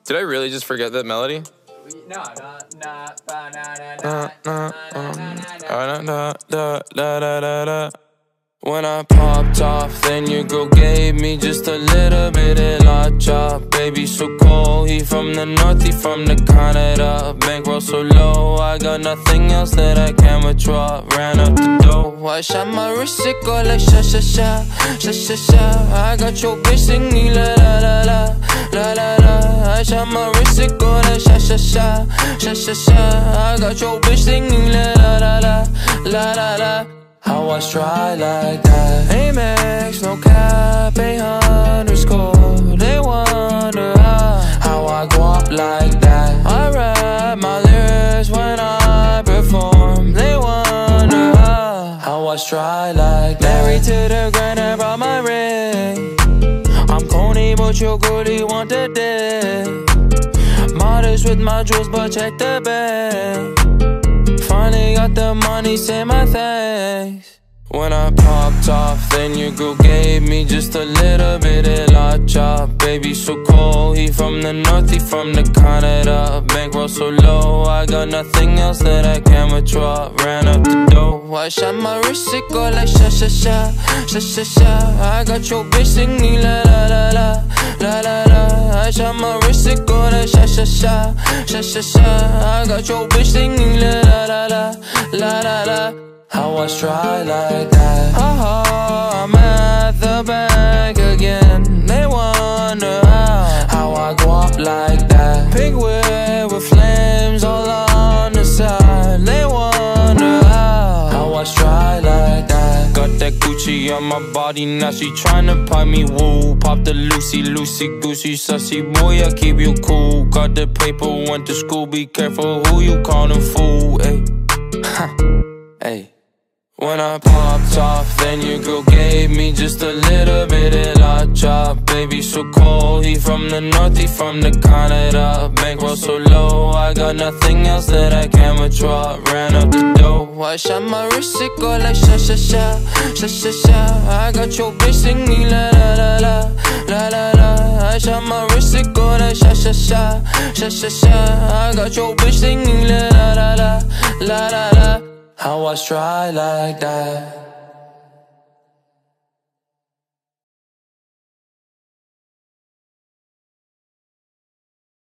Did I really just forget that melody? No. When I popped off, then your girl gave me just a little bit of la chop. Baby so cold, he from the north, he from the Canada. Bankroll so low, I got nothing else that I can withdraw. Ran up the dough, I shot my wrist, it go like sha sha sha, sha sha sha. I got your bitch singing la la la la, la la la. I shot my wrist, it go like sha sha sha, sha sha sha. I got your bitch singing la la la la, la la la. How I try like that? Amex, no cap, 800 They wonder how I go up like that. I rap my lyrics when I perform. They wonder how I try like that. Married to the grind, I brought my ring. I'm corny, but your girlie want the dick. Modest with my jewels, but check the bag. Finally got the money, say my thanks. When I popped off, then your girl gave me just a little bit of la chop. Baby so cold, he from the north, he from the Canada. Bankroll so low, I got nothing else that I can withdraw. Ran up the dough, I shot my wrist, it go like sha sha sha, sha sha sha. I got your bitch singing la la la la, la la la. I shot my wrist, it go like sha sha sha, sha sha sha. I got your bitch singing la la la la, la la la. How I try like that? I'm at the bank again. They wonder how I go up like that. Pink whip with flames all on the side. They wonder how I try like that. Got that Gucci on my body, now she tryna pipe me, woo. Pop the Lucy, loosey goosey, sussy boy, I keep you cool. Got the paper, went to school, be careful who you callin' fool, ayy. Hey. When I popped off, then your girl gave me just a little bit of la chop. Baby so cold, he from the north, he from the Canada. Bankroll so low, I got nothing else that I can withdraw. Ran up the dough, I shot my wrist, it go like sha sha sha, sha sha sha. I got your bitch singing la la la la, la la la. I shot my wrist, it go like sha sha sha, sha sha sha. I got your bitch singing la la la la, la la la. How I try like that?